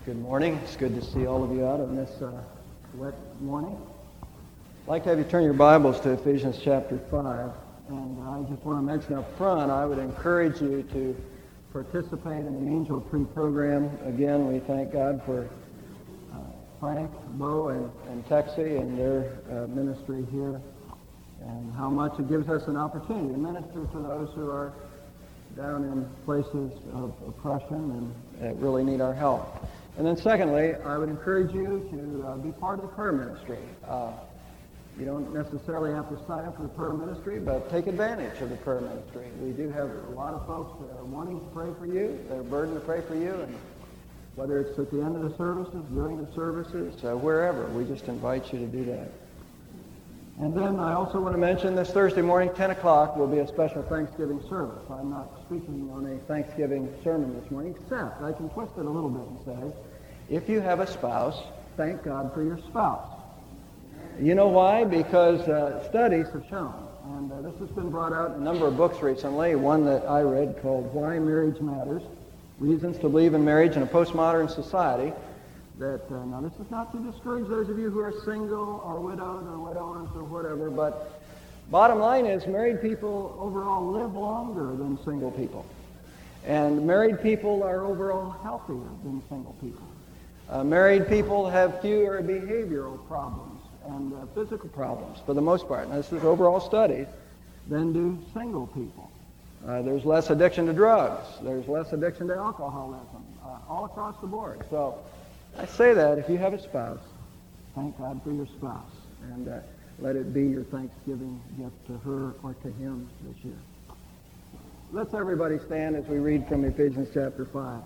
Good morning. It's good to see all of you out on this wet morning. I'd like to have you turn your Bibles to Ephesians chapter 5. And I just want to mention up front, I would encourage you to participate in the Angel Tree program. Again, we thank God for Frank, Bo, and Texie and their ministry here, and how much it gives us an opportunity to minister to those who are down in places of oppression and really need our help. And then secondly, I would encourage you to be part of the prayer ministry. You don't necessarily have to sign up for the prayer ministry, but take advantage of the prayer ministry. We do have a lot of folks that are wanting to pray for you. They're burdened to pray for you, and whether it's at the end of the services, during the services, wherever, we just invite you to do that. And then I also want to mention this Thursday morning, 10 o'clock, will be a special Thanksgiving service. I'm not speaking on a Thanksgiving sermon this morning, except I can twist it a little bit and say, if you have a spouse, thank God for your spouse. You know why? Because studies have shown, and this has been brought out in a number of books recently, one that I read called Why Marriage Matters, Reasons to Believe in Marriage in a Postmodern Society, that, now this is not to discourage those of you who are single or widowed or widowers or whatever, but bottom line is married people overall live longer than single people. And married people are overall healthier than single people. Married people have fewer behavioral problems and physical problems for the most part. Now, this is overall studies, than do single people. There's less addiction to drugs. There's less addiction to alcoholism, all across the board. So I say that if you have a spouse, thank God for your spouse, and let it be your Thanksgiving gift to her or to him this year. Let's everybody stand as we read from Ephesians chapter 5.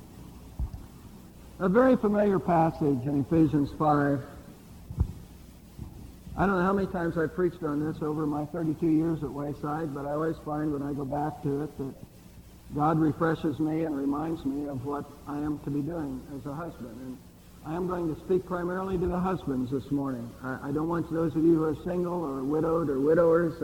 A very familiar passage in Ephesians 5. I don't know how many times I've preached on this over my 32 years at Wayside, but I always find when I go back to it that God refreshes me and reminds me of what I am to be doing as a husband. And I am going to speak primarily to the husbands this morning. I don't want those of you who are single or widowed or widowers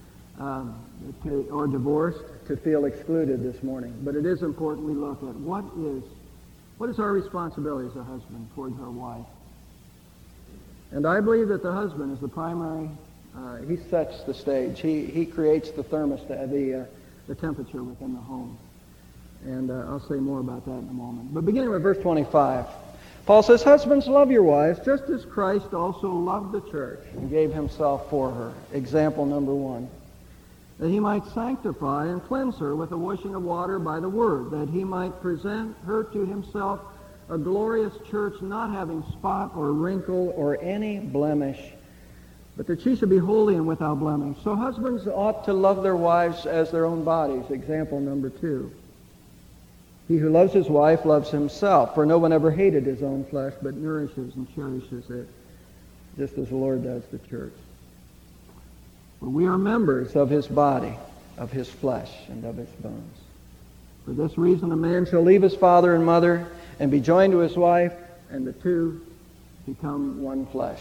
or divorced to feel excluded this morning. But it is important we look at what is our responsibility as a husband towards our wife. And I believe that the husband is the primary, he sets the stage. He creates the thermostat, the temperature within the home. And I'll say more about that in a moment. But beginning with verse 25, Paul says, "Husbands, love your wives, just as Christ also loved the church and gave himself for her." Example number 1. "That he might sanctify and cleanse her with the washing of water by the word, that he might present her to himself a glorious church, not having spot or wrinkle or any blemish, but that she should be holy and without blemish. So husbands ought to love their wives as their own bodies." Example number 2. "He who loves his wife loves himself, for no one ever hated his own flesh, but nourishes and cherishes it, just as the Lord does the church. For we are members of his body, of his flesh, and of his bones. For this reason a man shall leave his father and mother and be joined to his wife, and the two become one flesh."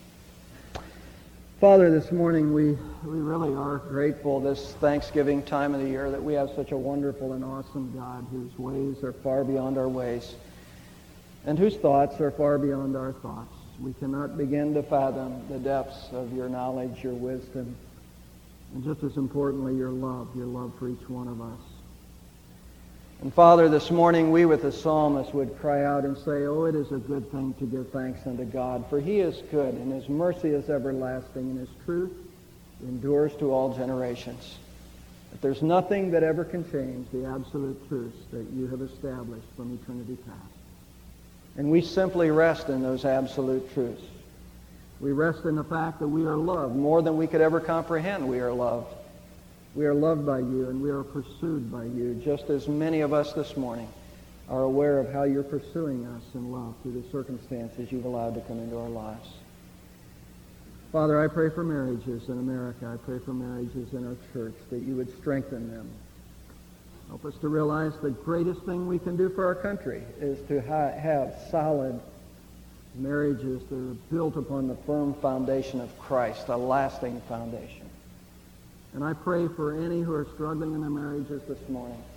Father, this morning we really are grateful this Thanksgiving time of the year that we have such a wonderful and awesome God whose ways are far beyond our ways and whose thoughts are far beyond our thoughts. We cannot begin to fathom the depths of your knowledge, your wisdom, and just as importantly, your love for each one of us. And Father, this morning we with the psalmist would cry out and say, "Oh, it is a good thing to give thanks unto God, for he is good, and his mercy is everlasting, and his truth endures to all generations." That there's nothing that ever can change the absolute truths that you have established from eternity past. And we simply rest in those absolute truths. We rest in the fact that we are loved more than we could ever comprehend. We are loved. We are loved by you, and we are pursued by you, just as many of us this morning are aware of how you're pursuing us in love through the circumstances you've allowed to come into our lives. Father, I pray for marriages in America. I pray for marriages in our church, that you would strengthen them. Help us to realize the greatest thing we can do for our country is to have solid marriages that are built upon the firm foundation of Christ, a lasting foundation. And I pray for any who are struggling in their marriages this morning,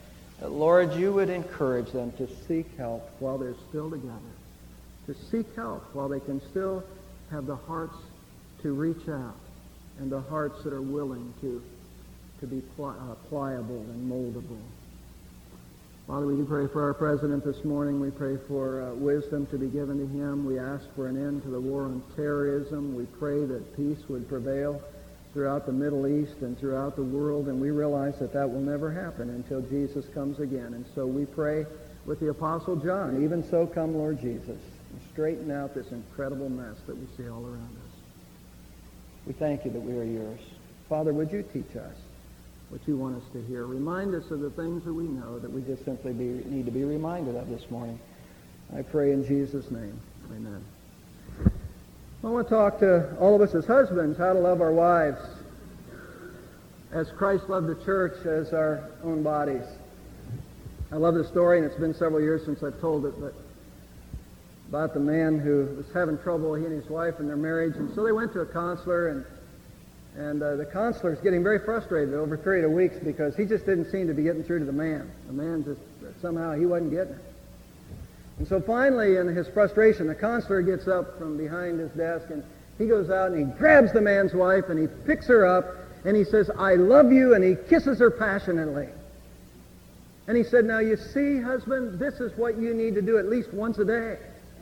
that, Lord, you would encourage them to seek help while they're still together, to seek help while they can still have the hearts to reach out and the hearts that are willing to be pliable and moldable. Father, we do pray for our president this morning. We pray for wisdom to be given to him. We ask for an end to the war on terrorism. We pray that peace would prevail throughout the Middle East and throughout the world, and we realize that that will never happen until Jesus comes again. And so we pray with the Apostle John, even so come, Lord Jesus, and straighten out this incredible mess that we see all around us. We thank you that we are yours. Father, would you teach us what you want us to hear? Remind us of the things that we know that we just simply need to be reminded of this morning. I pray in Jesus' name. Amen. I want to talk to all of us as husbands how to love our wives as Christ loved the church as our own bodies. I love this story, and it's been several years since I've told it, but about the man who was having trouble, he and his wife, in their marriage. And so they went to a counselor, and the counselor's getting very frustrated over a period of weeks because he just didn't seem to be getting through to the man. The man just, somehow, he wasn't getting it. And so finally, in his frustration, the counselor gets up from behind his desk, and he goes out and he grabs the man's wife, and he picks her up, and he says, "I love you," and he kisses her passionately. And he said, "Now you see, husband, this is what you need to do at least once a day."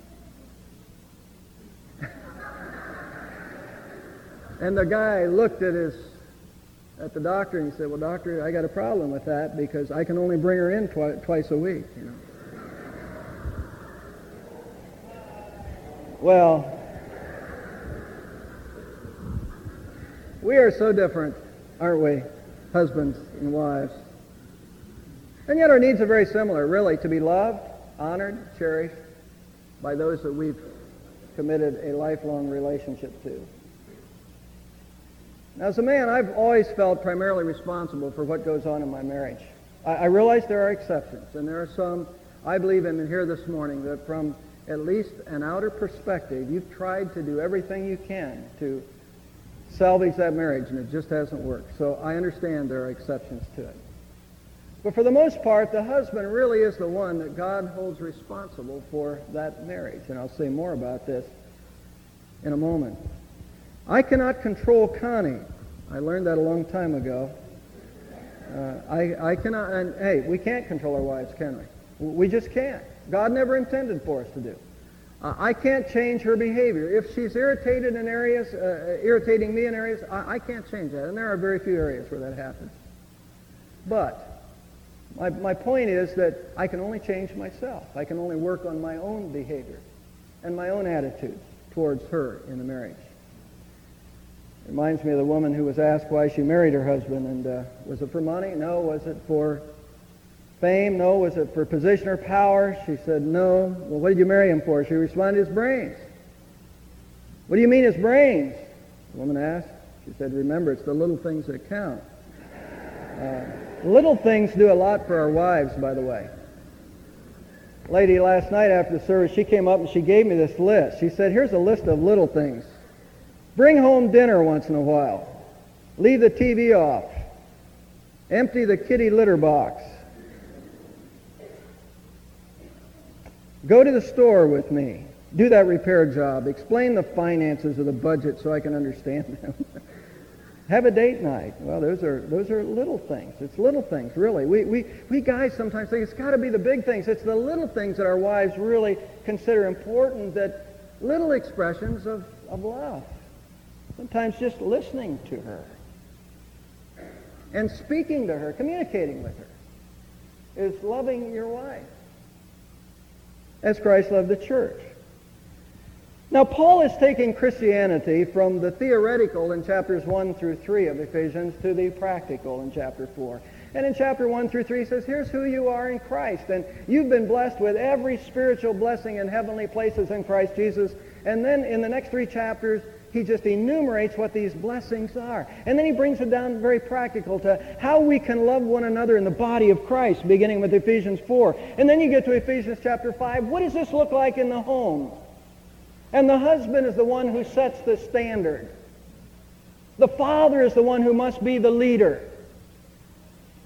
And the guy looked at the doctor and he said, "Well, doctor, I got a problem with that because I can only bring her in twice a week, you know." Well, we are so different, aren't we, husbands and wives? And yet our needs are very similar, really, to be loved, honored, cherished by those that we've committed a lifelong relationship to. Now, as a man, I've always felt primarily responsible for what goes on in my marriage. I realize there are exceptions, and there are some, I believe in here this morning, that from at least an outer perspective, you've tried to do everything you can to salvage that marriage, and it just hasn't worked. So I understand there are exceptions to it. But for the most part, the husband really is the one that God holds responsible for that marriage, and I'll say more about this in a moment. I cannot control Connie. I learned that a long time ago. I cannot, and hey, we can't control our wives, can we? We just can't. God never intended for us to do. I can't change her behavior. If she's irritated in areas, irritating me in areas, I can't change that. And there are very few areas where that happens. But my point is that I can only change myself. I can only work on my own behavior and my own attitude towards her in the marriage. It reminds me of the woman who was asked why she married her husband, and was it for money? No. Was it for fame? No. Was it for position or power? She said no. Well, what did you marry him for? She responded, his brains. What do you mean his brains? The woman asked. She said, remember, it's the little things that count. Little things do a lot for our wives, by the way. Lady last night after the service, she came up and she gave me this list. She said, here's a list of little things. Bring home dinner once in a while. Leave the TV off. Empty the kitty litter box. Go to the store with me. Do that repair job. Explain the finances of the budget so I can understand them. Have a date night. Well, those are little things. It's little things, really. We guys sometimes think it's got to be the big things. It's the little things that our wives really consider important, that little expressions of love. Sometimes just listening to her and speaking to her, communicating with her, is loving your wife as Christ loved the church. Now, Paul is taking Christianity from the theoretical in chapters 1 through 3 of Ephesians to the practical in chapter 4. And in chapter 1 through 3 he says, here's who you are in Christ, and you've been blessed with every spiritual blessing in heavenly places in Christ Jesus. And then in the next 3 chapters, he just enumerates what these blessings are. And then he brings it down very practical to how we can love one another in the body of Christ, beginning with Ephesians 4. And then you get to Ephesians chapter 5. What does this look like in the home? And the husband is the one who sets the standard. The father is the one who must be the leader.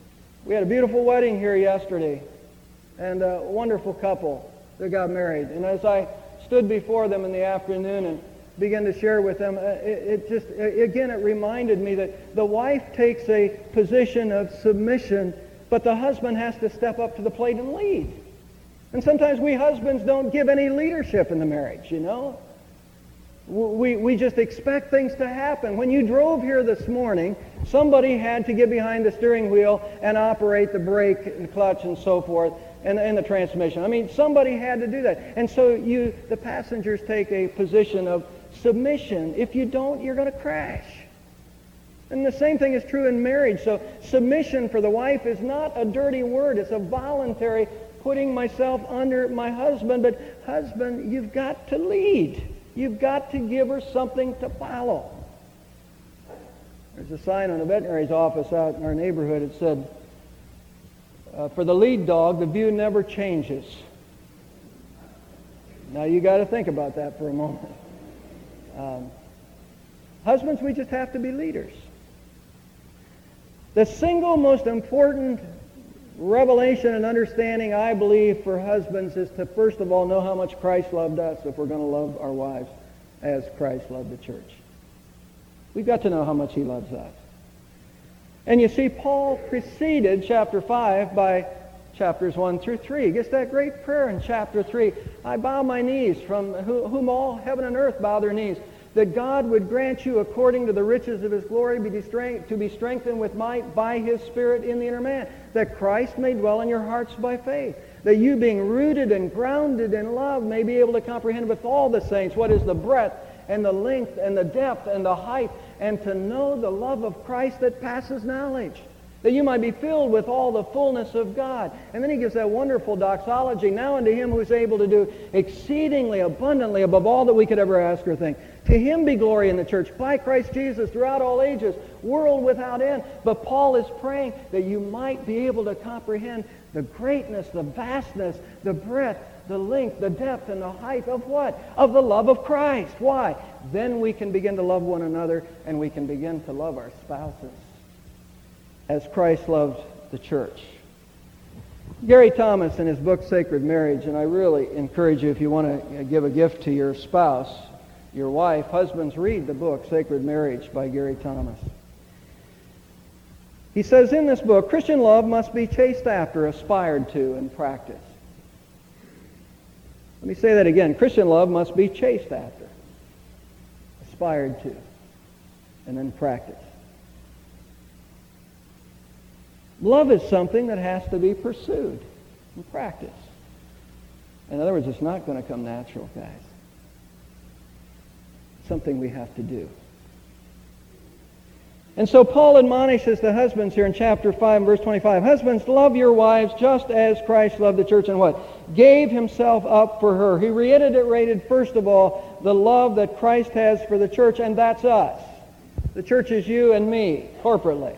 We had a beautiful wedding here yesterday, and a wonderful couple that got married. And as I stood before them in the afternoon and began to share with them, it reminded me that the wife takes a position of submission, but the husband has to step up to the plate and lead. And sometimes we husbands don't give any leadership in the marriage, you know. We just expect things to happen. When you drove here this morning, somebody had to get behind the steering wheel and operate the brake and clutch and so forth, and the transmission. I mean, somebody had to do that. And so the passengers take a position of submission. If you don't, you're going to crash. And the same thing is true in marriage. So submission for the wife is not a dirty word. It's a voluntary putting myself under my husband. But husband, you've got to lead. You've got to give her something to follow. There's a sign on the veterinary's office out in our neighborhood. It said, for the lead dog, the view never changes. Now you got to think about that for a moment. Husbands, we just have to be leaders. The single most important revelation and understanding, I believe, for husbands is to, first of all, know how much Christ loved us if we're going to love our wives as Christ loved the church. We've got to know how much he loves us. And you see, Paul preceded chapter 5 by chapters 1 through 3. He gets that great prayer in chapter 3. I bow my knees, from whom all heaven and earth bow their knees, that God would grant you, according to the riches of his glory, to be strengthened with might by his Spirit in the inner man, that Christ may dwell in your hearts by faith, that you, being rooted and grounded in love, may be able to comprehend with all the saints what is the breadth and the length and the depth and the height, and to know the love of Christ that passes knowledge, that you might be filled with all the fullness of God. And then he gives that wonderful doxology, now unto him who is able to do exceedingly abundantly above all that we could ever ask or think. To him be glory in the church by Christ Jesus throughout all ages, world without end. But Paul is praying that you might be able to comprehend the greatness, the vastness, the breadth, the length, the depth, and the height of what? Of the love of Christ. Why? Then we can begin to love one another, and we can begin to love our spouses as Christ loved the church. Gary Thomas, in his book Sacred Marriage, and I really encourage you, if you want to give a gift to your spouse, your wife, husbands, read the book Sacred Marriage by Gary Thomas. He says in this book, Christian love must be chased after, aspired to, and practiced. Let me say that again. Christian love must be chased after, aspired to, and then practiced. Love is something that has to be pursued and practiced. In other words, it's not going to come natural, guys. It's something we have to do. And so Paul admonishes the husbands here in chapter 5 and verse 25. Husbands, love your wives just as Christ loved the church and what? Gave himself up for her. He reiterated, first of all, the love that Christ has for the church, and that's us. The church is you and me, corporately.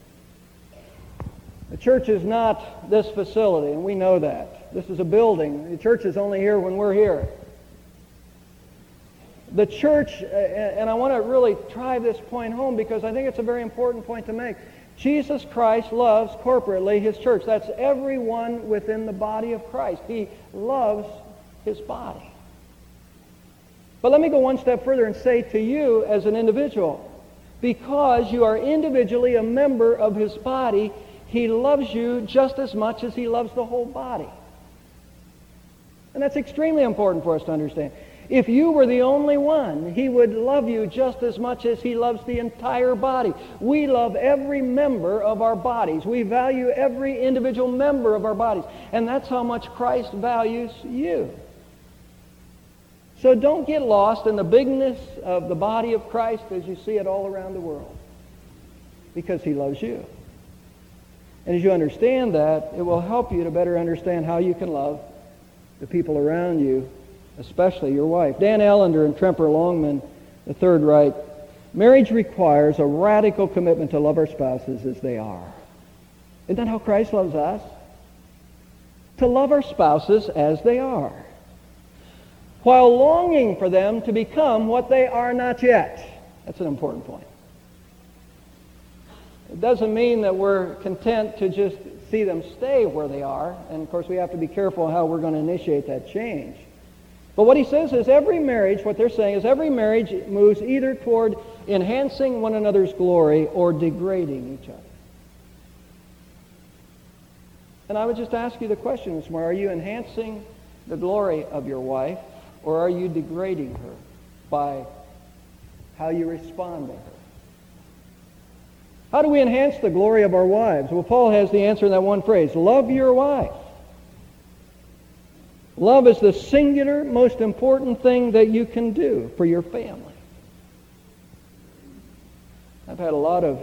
The church is not this facility, and we know that. This is a building. The church is only here when we're here. The church, and I want to really drive this point home because I think it's a very important point to make. Jesus Christ loves corporately his church. That's everyone within the body of Christ. He loves his body. But let me go one step further and say to you as an individual, because you are individually a member of his body, he loves you just as much as he loves the whole body. And that's extremely important for us to understand. If you were the only one, he would love you just as much as he loves the entire body. We love every member of our bodies. We value every individual member of our bodies. And that's how much Christ values you. So don't get lost in the bigness of the body of Christ as you see it all around the world. Because he loves you. And as you understand that, it will help you to better understand how you can love the people around you, especially your wife. Dan Allender and Tremper Longman III write, marriage requires a radical commitment to love our spouses as they are. Isn't that how Christ loves us? To love our spouses as they are, while longing for them to become what they are not yet. That's an important point. It doesn't mean that we're content to just see them stay where they are. And, of course, we have to be careful how we're going to initiate that change. But what he says is every marriage, what they're saying is every marriage moves either toward enhancing one another's glory or degrading each other. And I would just ask you the question this morning, are you enhancing the glory of your wife, or are you degrading her by how you respond to her? How do we enhance the glory of our wives? Well, Paul has the answer in that one phrase, love your wife. Love is the singular, most important thing that you can do for your family. I've had a lot of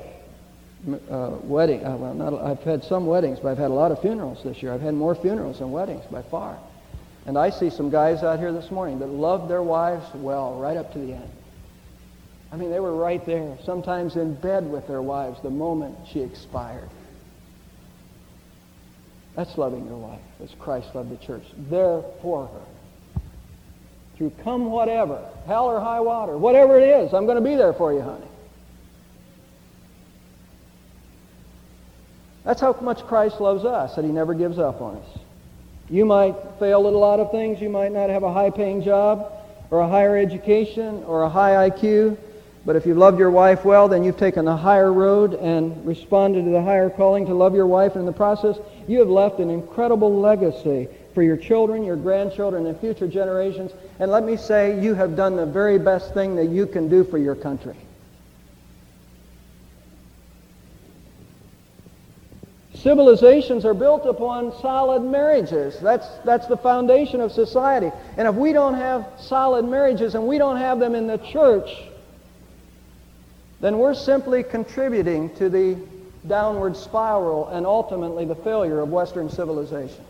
I've had some weddings, but I've had a lot of funerals this year. I've had more funerals than weddings by far. And I see some guys out here this morning that loved their wives well, right up to the end. I mean, they were right there, sometimes in bed with their wives the moment she expired. That's loving your wife, as Christ loved the church. There for her. Through come whatever, hell or high water, whatever it is, I'm going to be there for you, honey. That's how much Christ loves us, that he never gives up on us. You might fail at a lot of things. You might not have a high-paying job or a higher education or a high IQ. But if you loved your wife well, then you've taken the higher road and responded to the higher calling to love your wife. And in the process, you have left an incredible legacy for your children, your grandchildren, and future generations. And let me say, you have done the very best thing that you can do for your country. Civilizations are built upon solid marriages. That's the foundation of society. And if we don't have solid marriages and we don't have them in the church, then we're simply contributing to the downward spiral and ultimately the failure of Western civilization.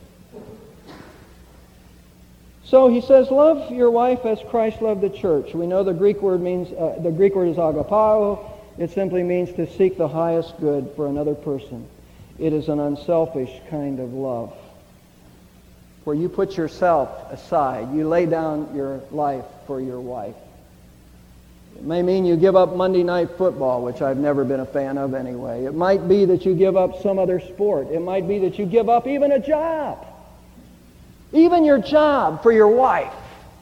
So he says, love your wife as Christ loved the church. We know the Greek word is agapao. It simply means to seek the highest good for another person. It is an unselfish kind of love, where you put yourself aside. You lay down your life for your wife. It may mean you give up Monday night football, which I've never been a fan of anyway. It might be that you give up some other sport. It might be that you give up even a job. Even your job for your wife.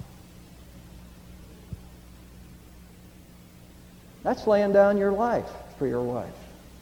That's laying down your life for your wife.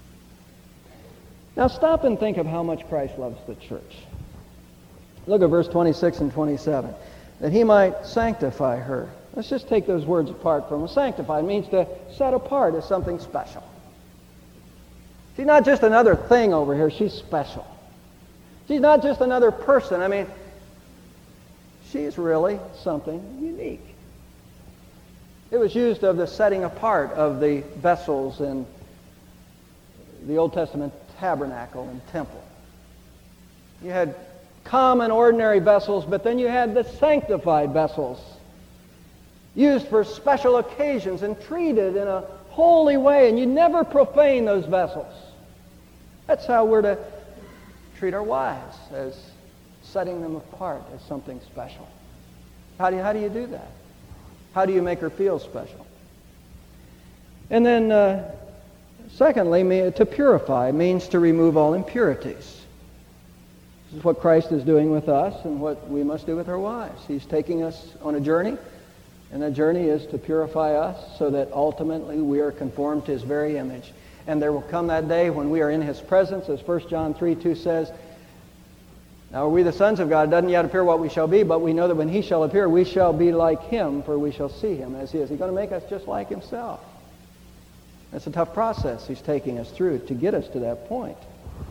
Now stop and think of how much Christ loves the church. Look at verse 26 and 27. That he might sanctify her. Let's just take those words apart from them. Sanctify means to set apart as something special. She's not just another thing over here. She's special. She's not just another person. I mean, she's really something unique. It was used of the setting apart of the vessels in the Old Testament tabernacle and temple. You had common, ordinary vessels, but then you had the sanctified vessels, used for special occasions and treated in a holy way, and you never profane those vessels. That's how we're to treat our wives, as setting them apart as something special. How do you do that? How do you make her feel special? And then secondly, to purify means to remove all impurities. This is what Christ is doing with us and what we must do with our wives. He's taking us on a journey, and that journey is to purify us so that ultimately we are conformed to his very image. And there will come that day when we are in his presence, as 1 John 3:2 says, now are we the sons of God? It doesn't yet appear what we shall be, but we know that when he shall appear, we shall be like him, for we shall see him as he is. He's going to make us just like himself. It's a tough process he's taking us through to get us to that point.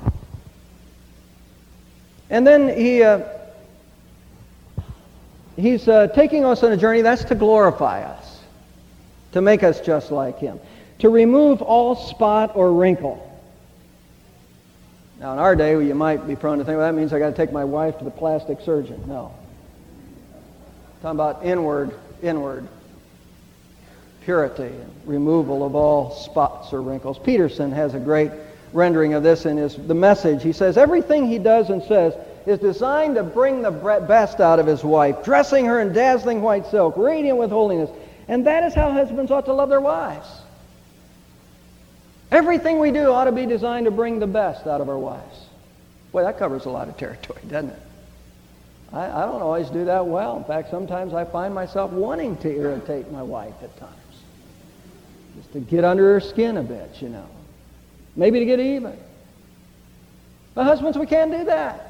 And then he's taking us on a journey that's to glorify us, to make us just like him, to remove all spot or wrinkle. Now in our day, you might be prone to think, well, that means I got to take my wife to the plastic surgeon. No. I'm talking about inward purity and removal of all spots or wrinkles. Peterson has a great rendering of this in the Message. He says, everything he does and says is designed to bring the best out of his wife, dressing her in dazzling white silk, radiant with holiness. And that is how husbands ought to love their wives. Everything we do ought to be designed to bring the best out of our wives. Boy, that covers a lot of territory, doesn't it? I don't always do that well. In fact, sometimes I find myself wanting to irritate my wife at times. Just to get under her skin a bit, you know. Maybe to get even. But husbands, we can't do that.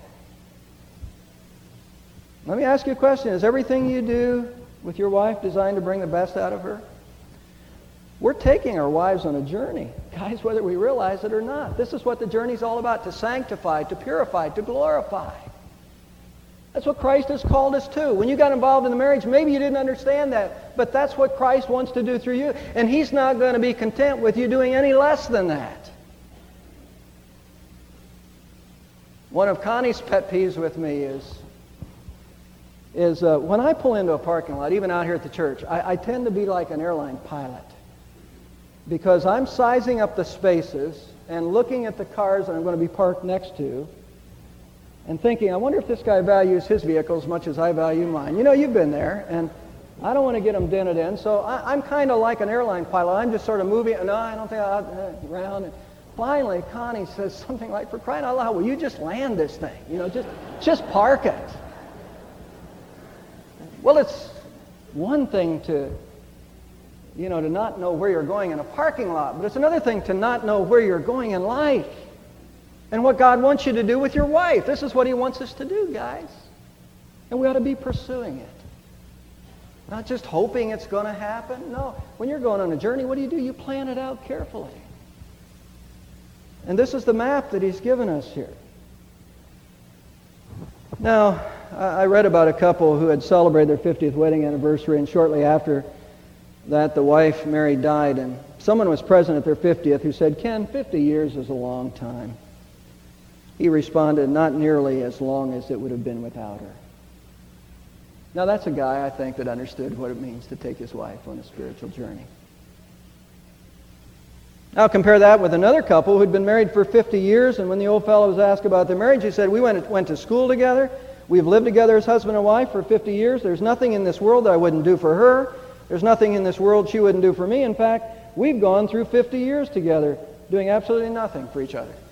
Let me ask you a question. Is everything you do with your wife designed to bring the best out of her? We're taking our wives on a journey, guys, whether we realize it or not. This is what the journey's all about, to sanctify, to purify, to glorify. That's what Christ has called us to. When you got involved in the marriage, maybe you didn't understand that, but that's what Christ wants to do through you, and He's not going to be content with you doing any less than that. One of Connie's pet peeves with me is when I pull into a parking lot, even out here at the church, I tend to be like an airline pilot, because I'm sizing up the spaces and looking at the cars that I'm going to be parked next to, and thinking, I wonder if this guy values his vehicle as much as I value mine. You know, you've been there, and I don't want to get them dented in, so I'm kind of like an airline pilot. I'm just sort of moving, no, I don't think I'll around. And finally, Connie says something like, for crying out loud, will you just land this thing? You know, just park it. Well, it's one thing to not know where you're going in a parking lot, but it's another thing to not know where you're going in life. And what God wants you to do with your wife. This is what He wants us to do, guys. And we ought to be pursuing it. Not just hoping it's going to happen. No. When you're going on a journey, what do? You plan it out carefully. And this is the map that He's given us here. Now, I read about a couple who had celebrated their 50th wedding anniversary, and shortly after that, the wife, Mary, died. And someone was present at their 50th who said, Ken, 50 years is a long time. He responded, not nearly as long as it would have been without her. Now that's a guy, I think, that understood what it means to take his wife on a spiritual journey. Now compare that with another couple who'd been married for 50 years, and when the old fellow was asked about their marriage, he said, we went to school together. We've lived together as husband and wife for 50 years. There's nothing in this world that I wouldn't do for her. There's nothing in this world she wouldn't do for me. In fact, we've gone through 50 years together doing absolutely nothing for each other.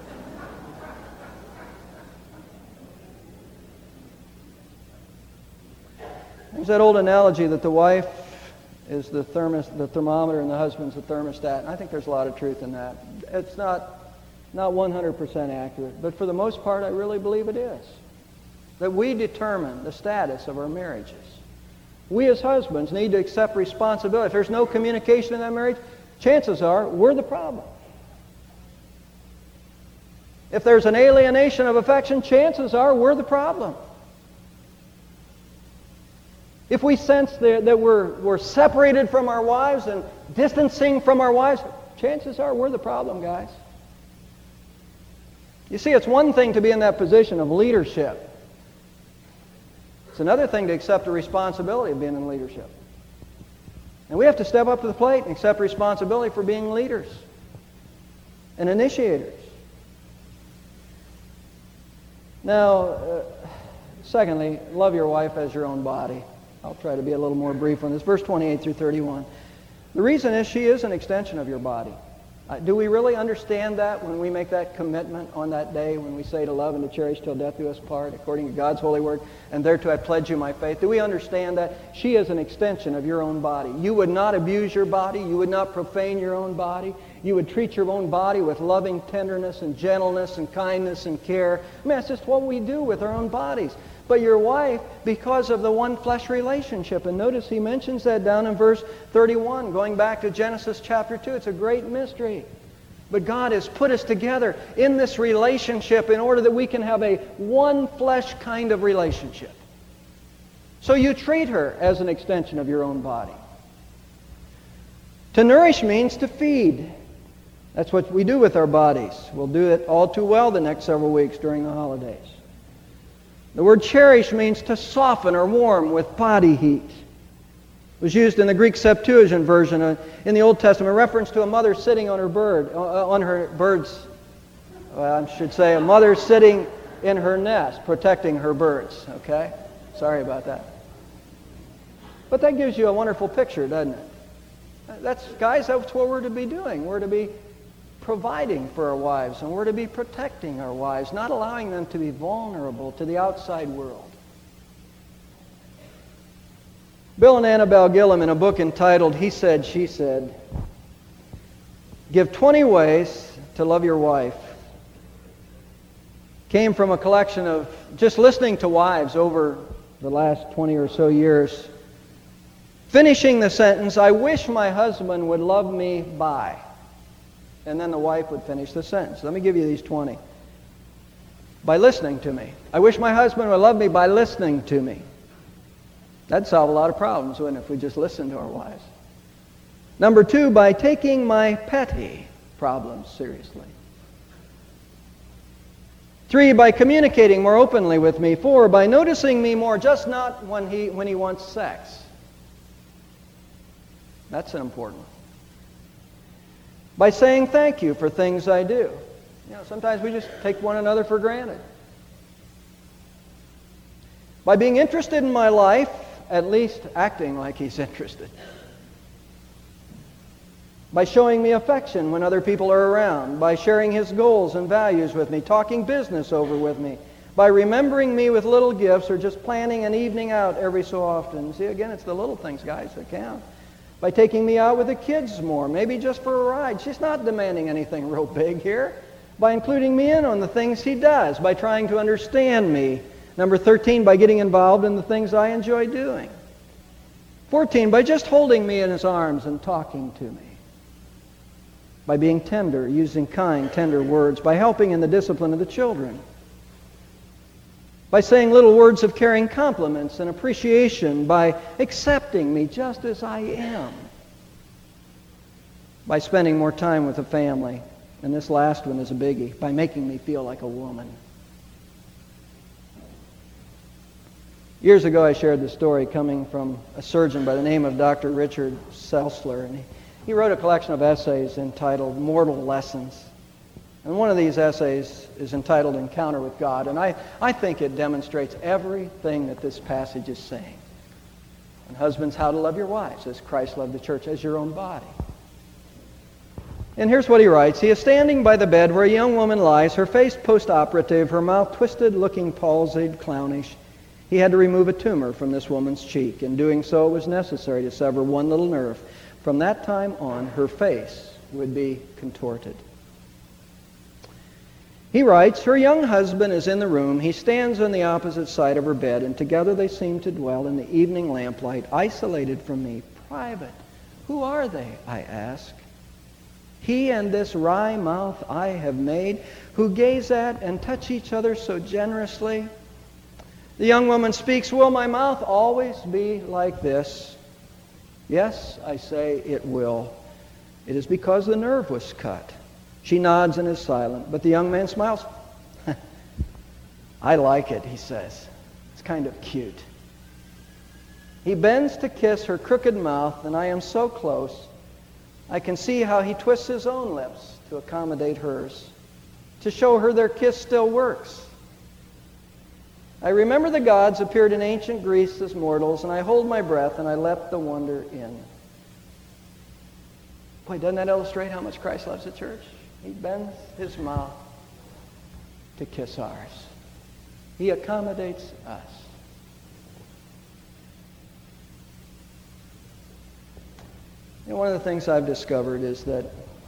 There's that old analogy that the wife is the thermometer, and the husband's the thermostat. And I think there's a lot of truth in that. It's not 100% accurate, but for the most part, I really believe it is. That we determine the status of our marriages. We as husbands need to accept responsibility. If there's no communication in that marriage, chances are we're the problem. If there's an alienation of affection, chances are we're the problem. If we sense that we're separated from our wives and distancing from our wives, chances are we're the problem, guys. You see, it's one thing to be in that position of leadership. It's another thing to accept the responsibility of being in leadership. And we have to step up to the plate and accept responsibility for being leaders and initiators. Now, secondly, love your wife as your own body. I'll try to be a little more brief on this. Verse 28 through 31. The reason is she is an extension of your body. Do we really understand that when we make that commitment on that day, when we say to love and to cherish till death do us part, according to God's holy word, and thereto I pledge you my faith? Do we understand that she is an extension of your own body? You would not abuse your body. You would not profane your own body. You would treat your own body with loving tenderness and gentleness and kindness and care. I mean, that's just what we do with our own bodies. But your wife, because of the one flesh relationship, and notice he mentions that down in verse 31, going back to Genesis chapter 2. It's a great mystery. But God has put us together in this relationship in order that we can have a one flesh kind of relationship. So you treat her as an extension of your own body. To nourish means to feed. That's what we do with our bodies. We'll do it all too well the next several weeks during the holidays. The word cherish means to soften or warm with body heat. It was used in the Greek Septuagint version in the Old Testament, a reference to a mother sitting on her a mother sitting in her nest, protecting her birds. Okay? Sorry about that. But that gives you a wonderful picture, doesn't it? Guys, that's what we're to be doing. We're to be providing for our wives, and we're to be protecting our wives, not allowing them to be vulnerable to the outside world. Bill and Annabelle Gillum, in a book entitled He Said, She Said, give 20 ways to love your wife. Came from a collection of just listening to wives over the last 20 or so years. Finishing the sentence, I wish my husband would love me by. And then the wife would finish the sentence. Let me give you these 20. By listening to me. I wish my husband would love me by listening to me. That'd solve a lot of problems, wouldn't it, if we just listened to our wives? Number 2, by taking my petty problems seriously. 3, by communicating more openly with me. 4, by noticing me more, just not when he wants sex. That's an important one. By saying thank you for things I do. Sometimes we just take one another for granted. By being interested in my life, at least acting like he's interested. By showing me affection when other people are around. By sharing his goals and values with me. Talking business over with me. By remembering me with little gifts or just planning an evening out every so often. See, again, it's the little things, guys, that count. By taking me out with the kids more, maybe just for a ride. She's not demanding anything real big here. By including me in on the things he does. By trying to understand me. Number 13, by getting involved in the things I enjoy doing. 14, by just holding me in his arms and talking to me. By being tender, using kind, tender words. By helping in the discipline of the children. By saying little words of caring compliments and appreciation. By accepting me just as I am. By spending more time with the family. And this last one is a biggie. By making me feel like a woman. Years ago, I shared the story coming from a surgeon by the name of Dr. Richard Seltzler. And he wrote a collection of essays entitled Mortal Lessons. And one of these essays is entitled Encounter with God. And I think it demonstrates everything that this passage is saying. And husbands, how to love your wives as Christ loved the church as your own body. And here's what he writes. He is standing by the bed where a young woman lies, her face post-operative, her mouth twisted, looking palsied, clownish. He had to remove a tumor from this woman's cheek. In doing so, it was necessary to sever one little nerve. From that time on, her face would be contorted. He writes, her young husband is in the room. He stands on the opposite side of her bed, and together they seem to dwell in the evening lamplight, isolated from me, private. Who are they, I ask? He and this wry mouth I have made, who gaze at and touch each other so generously. The young woman speaks, will my mouth always be like this? Yes, I say it will. It is because the nerve was cut. She nods and is silent, but the young man smiles. I like it, he says. It's kind of cute. He bends to kiss her crooked mouth, and I am so close, I can see how he twists his own lips to accommodate hers, to show her their kiss still works. I remember the gods appeared in ancient Greece as mortals, and I hold my breath, and I let the wonder in. Boy, doesn't that illustrate how much Christ loves the church? He bends his mouth to kiss ours. He accommodates us. One of the things I've discovered is that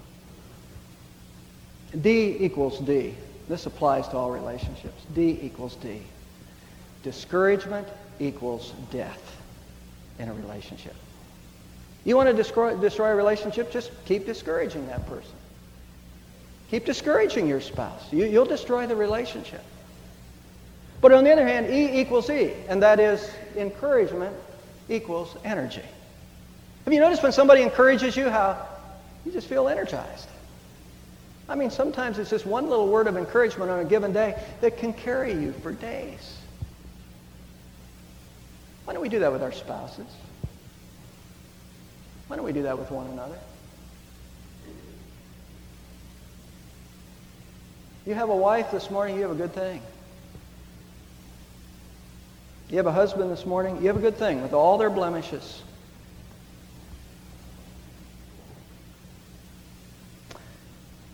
D equals D. This applies to all relationships. D equals D. Discouragement equals death in a relationship. You want to destroy a relationship? Just keep discouraging that person. Keep discouraging your spouse. You'll destroy the relationship. But on the other hand, E equals E, and that is encouragement equals energy. Have you noticed when somebody encourages you how you just feel energized? I mean, sometimes it's just one little word of encouragement on a given day that can carry you for days. Why don't we do that with our spouses? Why don't we do that with one another? You have a wife this morning, you have a good thing. You have a husband this morning, you have a good thing with all their blemishes.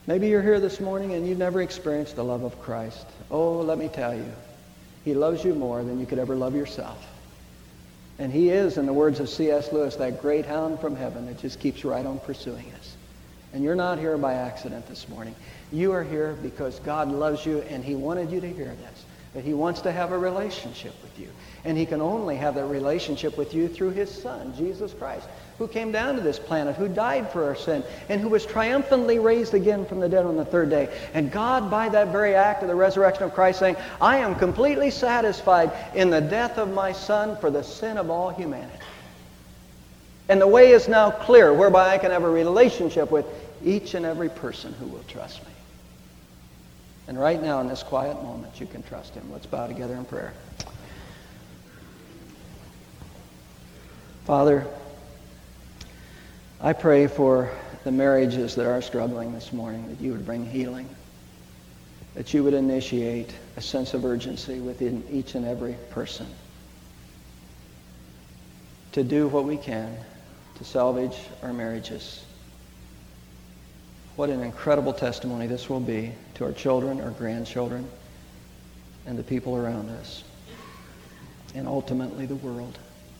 Maybe you're here this morning and you've never experienced the love of Christ. Oh, let me tell you, he loves you more than you could ever love yourself. And he is, in the words of C.S. Lewis, that great hound from heaven that just keeps right on pursuing us. And you're not here by accident this morning. You are here because God loves you and he wanted you to hear this. That he wants to have a relationship with you. And he can only have that relationship with you through his Son, Jesus Christ, who came down to this planet, who died for our sin, and who was triumphantly raised again from the dead on the third day. And God, by that very act of the resurrection of Christ, saying, I am completely satisfied in the death of my Son for the sin of all humanity. And the way is now clear, whereby I can have a relationship with each and every person who will trust me. And right now, in this quiet moment, you can trust him. Let's bow together in prayer. Father, I pray for the marriages that are struggling this morning, that you would bring healing, that you would initiate a sense of urgency within each and every person to do what we can to salvage our marriages. What an incredible testimony this will be to our children, our grandchildren, and the people around us, and ultimately the world.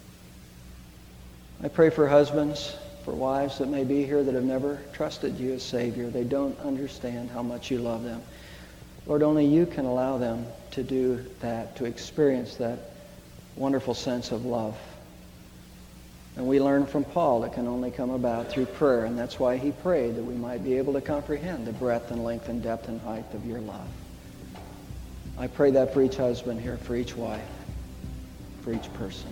I pray for husbands, for wives that may be here that have never trusted you as Savior. They don't understand how much you love them. Lord, only you can allow them to do that, to experience that wonderful sense of love. And we learn from Paul it can only come about through prayer, and that's why he prayed, that we might be able to comprehend the breadth and length and depth and height of your love. I pray that for each husband here, for each wife, for each person.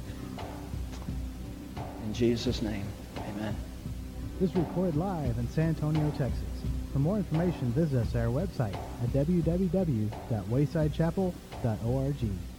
In Jesus' name, amen. This is recorded live in San Antonio, Texas. For more information, visit us at our website at www.waysidechapel.org.